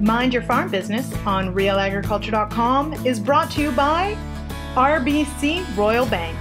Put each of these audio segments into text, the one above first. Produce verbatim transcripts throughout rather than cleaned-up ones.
Mind Your Farm Business on real agriculture dot com is brought to you by R B C Royal Bank.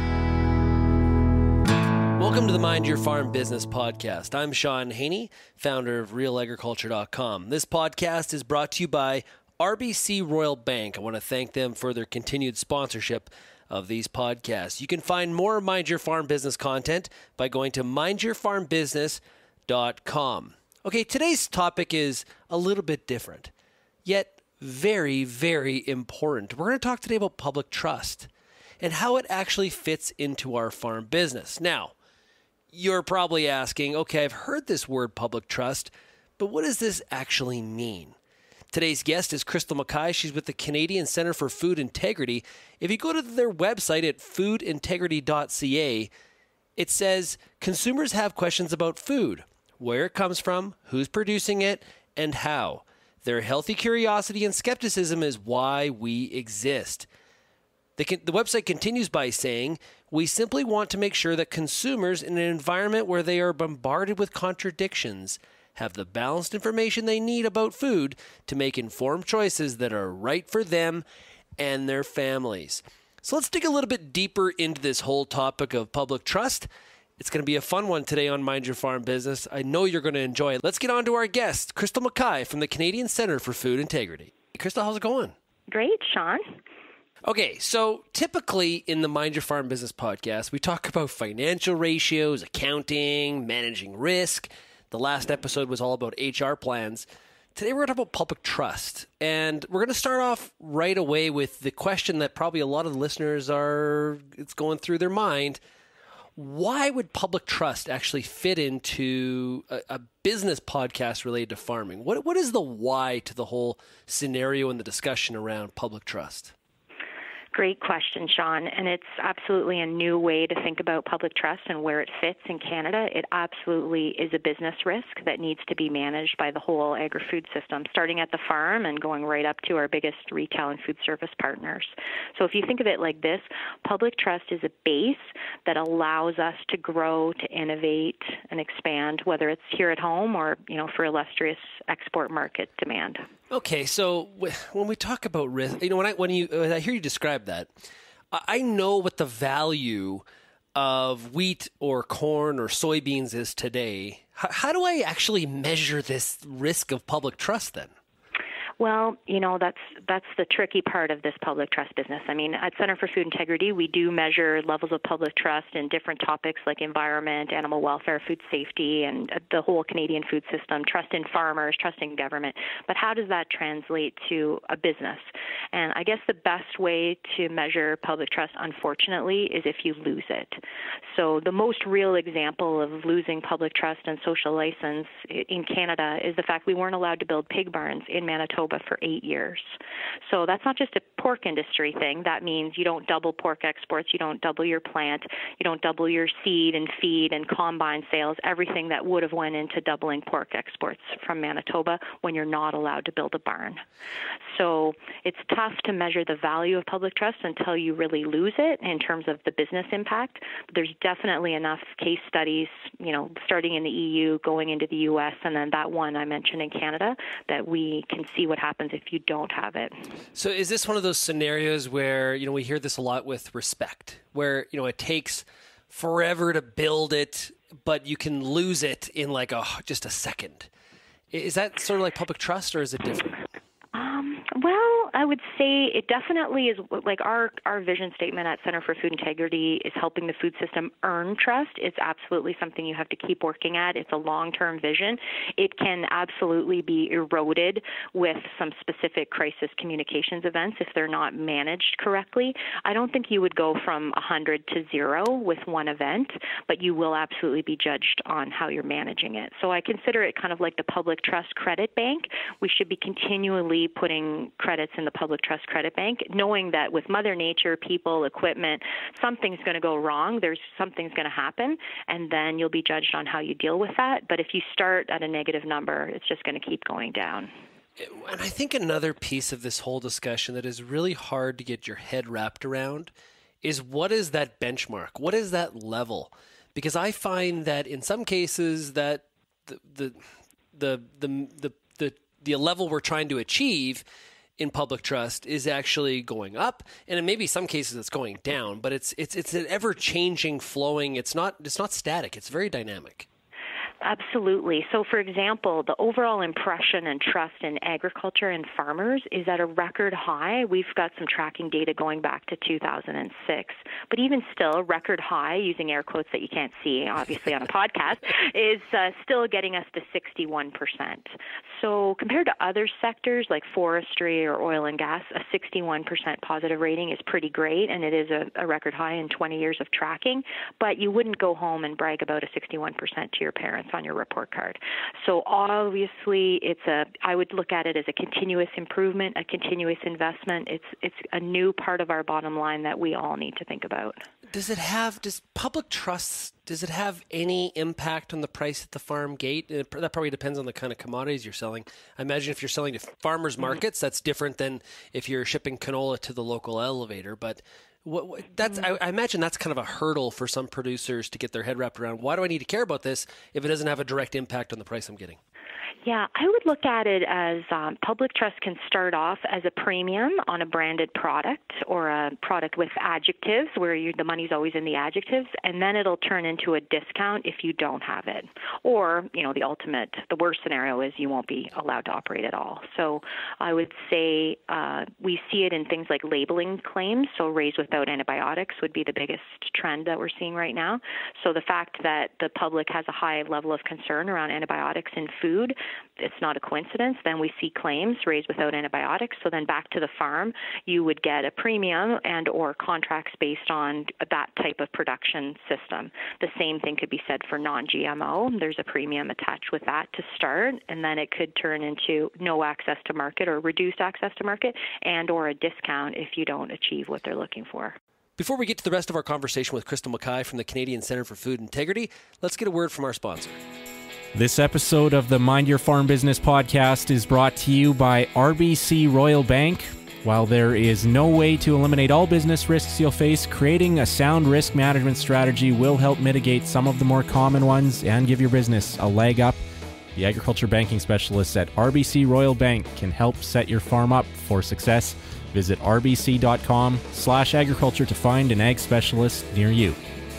Welcome to the Mind Your Farm Business podcast. I'm Sean Haney, founder of real agriculture dot com. This podcast is brought to you by R B C Royal Bank. I want to thank them for their continued sponsorship of these podcasts. You can find more Mind Your Farm Business content by going to mind your farm business dot com. Okay, today's topic is a little bit different, yet very, very important. We're going to talk today about public trust and how it actually fits into our farm business. Now, you're probably asking, okay, I've heard this word public trust, but what does this actually mean? Today's guest is Crystal Mackay. She's with the Canadian Centre for Food Integrity. If you go to their website at food integrity dot c a, it says consumers have questions about food, where it comes from, who's producing it, and how. Their healthy curiosity and skepticism is why we exist. The, the website continues by saying, we simply want to make sure that consumers in an environment where they are bombarded with contradictions have the balanced information they need about food to make informed choices that are right for them and their families. So let's dig a little bit deeper into this whole topic of public trust. It's going to be a fun one today on Mind Your Farm Business. I know you're going to enjoy it. Let's get on to our guest, Crystal Mackay from the Canadian Centre for Food Integrity. Crystal, how's it going? Great, Sean. Okay, so typically in the Mind Your Farm Business podcast, we talk about financial ratios, accounting, managing risk. The last episode was all about H R plans. Today we're going to talk about public trust. And we're going to start off right away with the question that probably a lot of the listeners are, it's going through their mind. Why would public trust actually fit into a, a business podcast related to farming? What What is the why to the whole scenario and the discussion around public trust? Great question, Sean. And it's absolutely a new way to think about public trust and where it fits in Canada. It absolutely is a business risk that needs to be managed by the whole agri-food system, starting at the farm and going right up to our biggest retail and food service partners. So if you think of it like this, public trust is a base that allows us to grow, to innovate, and expand, whether it's here at home or, you know, for illustrious export market demand. Okay, so when we talk about risk, you know, when I when you when I hear you describe that, I know what the value of wheat or corn or soybeans is today. How, how do I actually measure this risk of public trust then? Well, you know, that's that's the tricky part of this public trust business. I mean, at Centre for Food Integrity, we do measure levels of public trust in different topics like environment, animal welfare, food safety, and the whole Canadian food system, trust in farmers, trust in government. But how does that translate to a business? And I guess the best way to measure public trust, unfortunately, is if you lose it. So the most real example of losing public trust and social license in Canada is the fact we weren't allowed to build pig barns in Manitoba for eight years. So that's not just a pork industry thing. That means you don't double pork exports, you don't double your plant, you don't double your seed and feed and combine sales, everything that would have went into doubling pork exports from Manitoba when you're not allowed to build a barn. So it's tough to measure the value of public trust until you really lose it in terms of the business impact. But there's definitely enough case studies, you know, starting in the E U, going into the U S, and then that one I mentioned in Canada, that we can see what happens if you don't have it. So is this one of those scenarios where, you know, we hear this a lot with respect, where, you know, it takes forever to build it, but you can lose it in like a just a second? Is that sort of like public trust, or is it different? Um, well, I would say it definitely is. Like our, our vision statement at Centre for Food Integrity is helping the food system earn trust. It's absolutely something you have to keep working at. It's a long-term vision. It can absolutely be eroded with some specific crisis communications events if they're not managed correctly. I don't think you would go from one hundred to zero with one event, but you will absolutely be judged on how you're managing it. So I consider it kind of like the public trust credit bank. We should be continually putting credits in the public trust credit bank, knowing that with Mother Nature, people, equipment, something's going to go wrong. There's something's going to happen, and then you'll be judged on how you deal with that. But if you start at a negative number, it's just going to keep going down. And I think another piece of this whole discussion that is really hard to get your head wrapped around is what is that benchmark? What is that level? Because I find that in some cases that the the the the the, the the level we're trying to achieve in public trust is actually going up, and in maybe some cases it's going down, but it's it's it's an ever-changing, flowing. It's not it's not static. It's very dynamic. Absolutely. So, for example, the overall impression and trust in agriculture and farmers is at a record high. We've got some tracking data going back to two thousand six. But even still, record high, using air quotes that you can't see, obviously, on a podcast, is uh, still getting us to sixty-one percent. So compared to other sectors like forestry or oil and gas, a sixty-one percent positive rating is pretty great, and it is a, a record high in twenty years of tracking. But you wouldn't go home and brag about a sixty-one percent to your parents on your report card. So obviously, it's a. I would look at it as a continuous improvement, a continuous investment. It's it's a new part of our bottom line that we all need to think about. Does it have? Does public trust? Does it have any impact on the price at the farm gate? It, that probably depends on the kind of commodities you're selling. I imagine if you're selling to farmers markets, mm-hmm. that's different than if you're shipping canola to the local elevator. But What, what, that's I, I imagine that's kind of a hurdle for some producers to get their head wrapped around. Why do I need to care about this if it doesn't have a direct impact on the price I'm getting? Yeah, I would look at it as um, public trust can start off as a premium on a branded product or a product with adjectives where you, the money's always in the adjectives, and then it'll turn into a discount if you don't have it. Or, you know, the ultimate, the worst scenario is you won't be allowed to operate at all. So I would say uh, we see it in things like labeling claims. So raised without antibiotics would be the biggest trend that we're seeing right now. So the fact that the public has a high level of concern around antibiotics in food, it's not a coincidence. Then we see claims raised without antibiotics. So then back to the farm, you would get a premium and or contracts based on that type of production system. The same thing could be said for non-G M O. There's a premium attached with that to start, and then it could turn into no access to market or reduced access to market and or a discount if you don't achieve what they're looking for. Before we get to the rest of our conversation with Crystal Mackay from the Canadian Centre for Food Integrity, let's get a word from our sponsor. This episode of the Mind Your Farm Business podcast is brought to you by R B C Royal Bank. While there is no way to eliminate all business risks you'll face, creating a sound risk management strategy will help mitigate some of the more common ones and give your business a leg up. The agriculture banking specialists at R B C Royal Bank can help set your farm up for success. Visit rbc.com slash agriculture to find an ag specialist near you.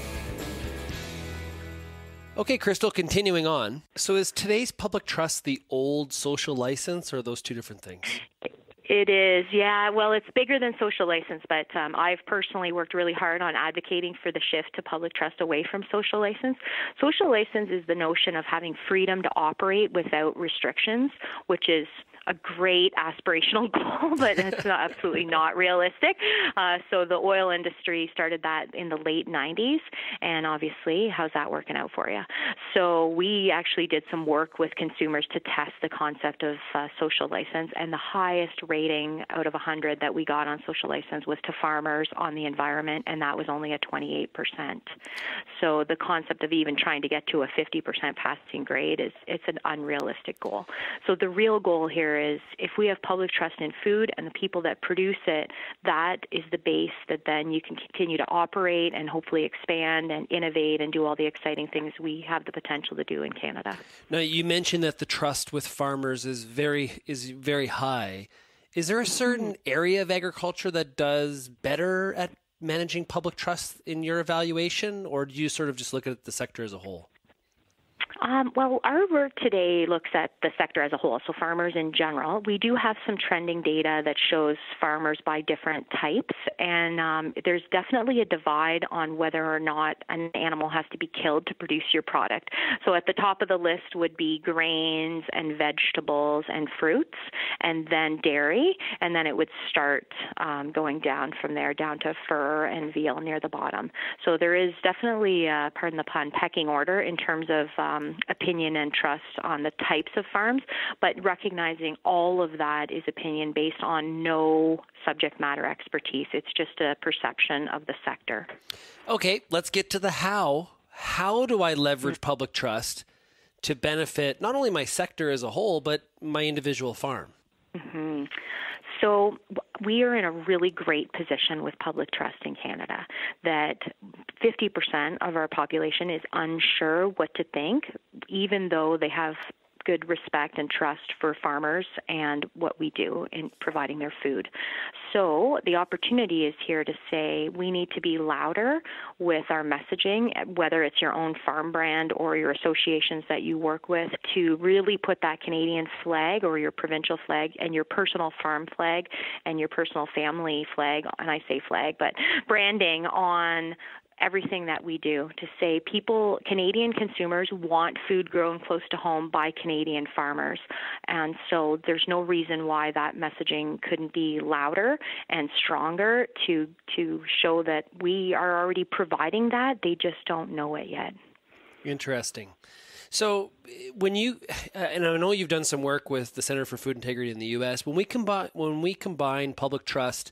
Okay, Crystal, continuing on. So is today's public trust the old social license, or are those two different things? It is, yeah. Well, it's bigger than social license, but um, I've personally worked really hard on advocating for the shift to public trust away from social license. Social license is the notion of having freedom to operate without restrictions, which is a great aspirational goal, but it's not, absolutely not realistic. Uh, so the oil industry started that in the late nineties, and obviously, how's that working out for you? So we actually did some work with consumers to test the concept of uh, social license, and the highest rating out of one hundred that we got on social license was to farmers on the environment, and that was only a twenty-eight percent. So the concept of even trying to get to a fifty percent passing grade is it's an unrealistic goal. So the real goal here is if we have public trust in food and the people that produce it, that is the base that then you can continue to operate and hopefully expand and innovate and do all the exciting things we have the potential to do in Canada. Now, you mentioned that the trust with farmers is very is very high. Is there a certain area of agriculture that does better at managing public trust in your evaluation, or do you sort of just look at the sector as a whole? Um, well, our work today looks at the sector as a whole, so farmers in general. We do have some trending data that shows farmers by different types, and um, there's definitely a divide on whether or not an animal has to be killed to produce your product. So at the top of the list would be grains and vegetables and fruits, and then dairy, and then it would start um, going down from there, down to fur and veal near the bottom. So there is definitely, uh, pardon the pun, pecking order in terms of um, opinion and trust on the types of farms, but recognizing all of that is opinion based on no subject matter expertise. It's just a perception of the sector. Okay, let's get to the how. How do I leverage public trust to benefit not only my sector as a whole, but my individual farm? Mm-hmm. So we are in a really great position with public trust in Canada that fifty percent of our population is unsure what to think, even though they have good respect and trust for farmers and what we do in providing their food. So the opportunity is here to say we need to be louder with our messaging, whether it's your own farm brand or your associations that you work with, to really put that Canadian flag or your provincial flag and your personal farm flag and your personal family flag, and I say flag, but branding on everything that we do, to say people, Canadian consumers want food grown close to home by Canadian farmers. And so there's no reason why that messaging couldn't be louder and stronger to to show that we are already providing that. They just don't know it yet. Interesting. So when you, and I know you've done some work with the Center for Food Integrity in the U S, when we combine, when we combine public trust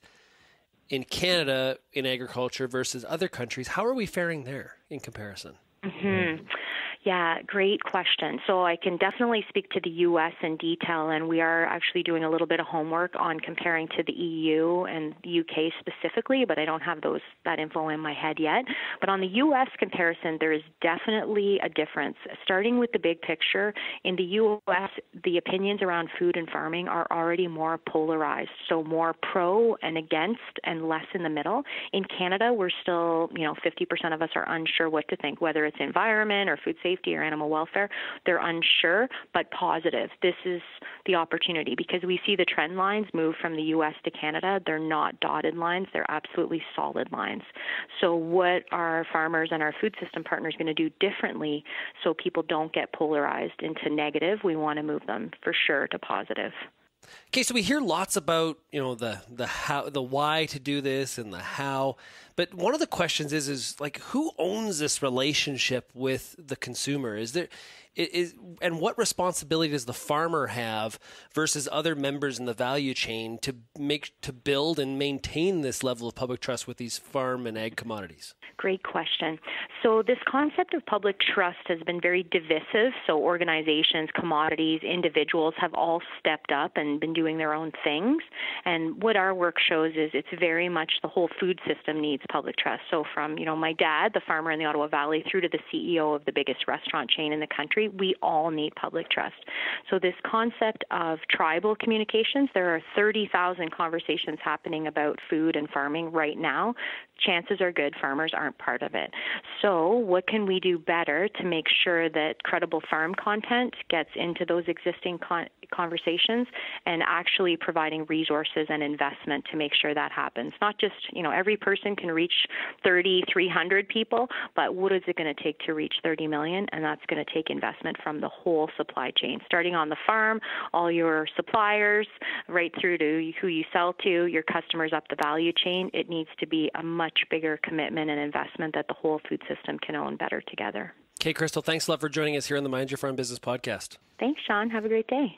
in Canada in agriculture versus other countries, how are we faring there in comparison? Mm-hmm. Yeah, great question. So I can definitely speak to the U S in detail, and we are actually doing a little bit of homework on comparing to the E U and the U K specifically, but I don't have those that info in my head yet. But on the U S comparison, there is definitely a difference. Starting with the big picture, in the U S, the opinions around food and farming are already more polarized, so more pro and against and less in the middle. In Canada, we're still, you know, fifty percent of us are unsure what to think, whether it's environment or food safety or animal welfare. They're unsure, but positive. This is the opportunity because we see the trend lines move from the U S to Canada. They're not dotted lines. They're absolutely solid lines. So what are farmers and our food system partners going to do differently so people don't get polarized into negative? We want to move them for sure to positive. Okay, so we hear lots about, you know, the the how, the why to do this and the how, but one of the questions is is like, who owns this relationship with the consumer? Is there is and what responsibility does the farmer have versus other members in the value chain to make to build and maintain this level of public trust with these farm and ag commodities? Great question. So this concept of public trust has been very divisive. So organizations, commodities, individuals have all stepped up and been doing their own things. And what our work shows is it's very much the whole food system needs public trust. So from, you know, my dad, the farmer in the Ottawa Valley, through to the C E O of the biggest restaurant chain in the country, we all need public trust. So this concept of tribal communications, there are thirty thousand conversations happening about food and farming right now. Chances are good farmers aren't part of it. So what can we do better to make sure that credible farm content gets into those existing con- conversations and actually providing resources and investment to make sure that happens? Not just, you know, every person can reach thirty, three hundred people, but what is it going to take to reach thirty million? And that's going to take investment from the whole supply chain, starting on the farm, all your suppliers, right through to who you sell to, your customers up the value chain. It needs to be a much bigger commitment and investment that the whole food system can own better together. Okay, Crystal, thanks a lot for joining us here on the Mind Your Farm Business podcast. Thanks, Sean. Have a great day.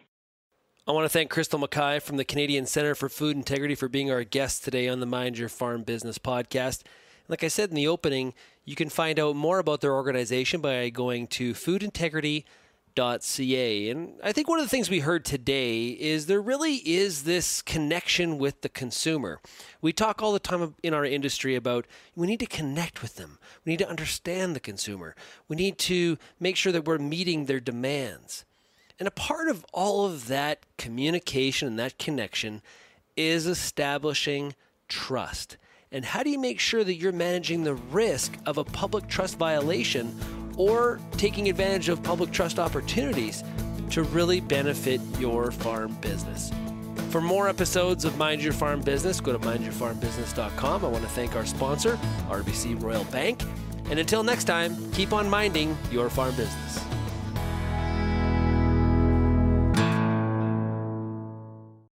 I want to thank Crystal Mackay from the Canadian Center for Food Integrity for being our guest today on the Mind Your Farm Business podcast. Like I said in the opening, you can find out more about their organization by going to food integrity dot c a. And I think one of the things we heard today is there really is this connection with the consumer. We talk all the time in our industry about we need to connect with them. We need to understand the consumer. We need to make sure that we're meeting their demands. And a part of all of that communication and that connection is establishing trust. And how do you make sure that you're managing the risk of a public trust violation or taking advantage of public trust opportunities to really benefit your farm business? For more episodes of Mind Your Farm Business, go to mind your farm business dot com. I want to thank our sponsor, R B C Royal Bank. And until next time, keep on minding your farm business.